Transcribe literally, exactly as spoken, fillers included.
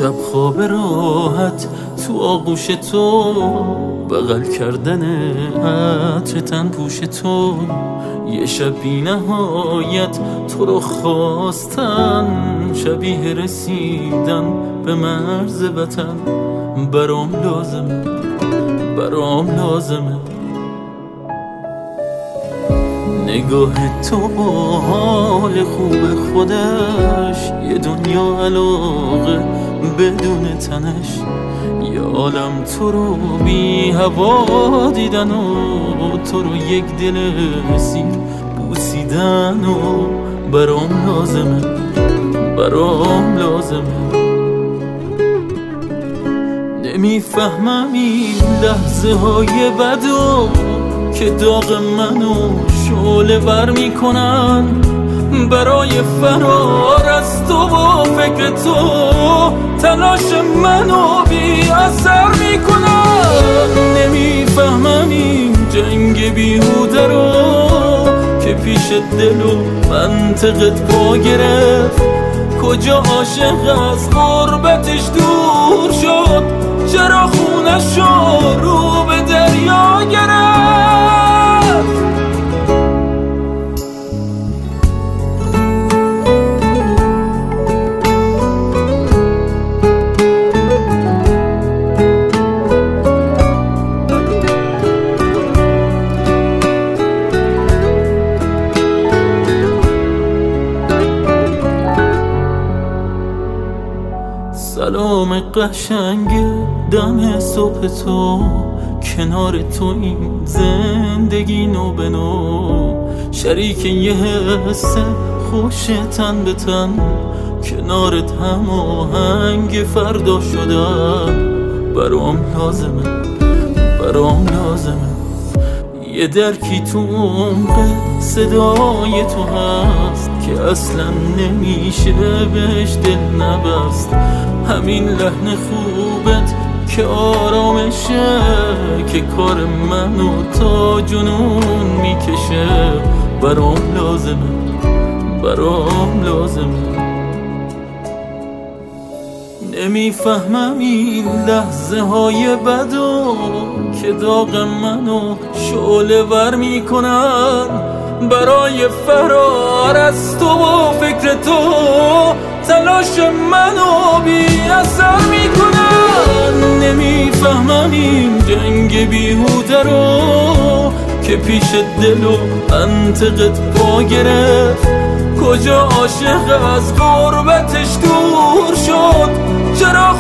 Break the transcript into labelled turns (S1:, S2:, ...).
S1: شب خواب راحت تو آغوش تو، بغل کردن عطر تن پوش تو، یه شب بی نهایت تو رو خواستن، شبیه رسیدن به مرز وطن. برام لازمه، برام لازمه نگاه تو با حال خوب خودش، یه دنیا علاقه بدون تنش، یه عالم تو رو بی هوا دیدن و تو رو یک دل سیر بوسیدن. و برام لازمه، برام لازمه نمیفهمم این لحظه های بدو که داغ منو شعله ور میکنن، برای فرار از تو و فکر تو تلاش منو بی اثر میکنن. نمیفهمم این جنگ بیهوده رو که پیش دل و منطقت پا گرفت، کجا عاشق از غربتش دور شد، چرا خونشو رو به دریا گرفت. سلام قشنگ دم صبح تو، کنار تو این زندگی نو به نو، شریک یه حس خوش تن به تن، کنارت هم آهنگ فردا شدن. برام لازمه، برام لازمه یه درکی تو عمق صدای تو هست که اصلا نمیشه بهش دل نبست، همین لحن خوبت که آرامشه که کار منو تا جنون میکشه. برام لازمه، برام لازمه نمیفهمم این لحظه های بدو که داغ منو شعله ور میکنن، برای فرار از تو و فکر تو تلاش منو بی اثر میکنن. نمیفهمم این جنگ بیهوده رو که پیش دل و منطقت پا گرفت، کجا عاشق از غربتش دور شد، چرا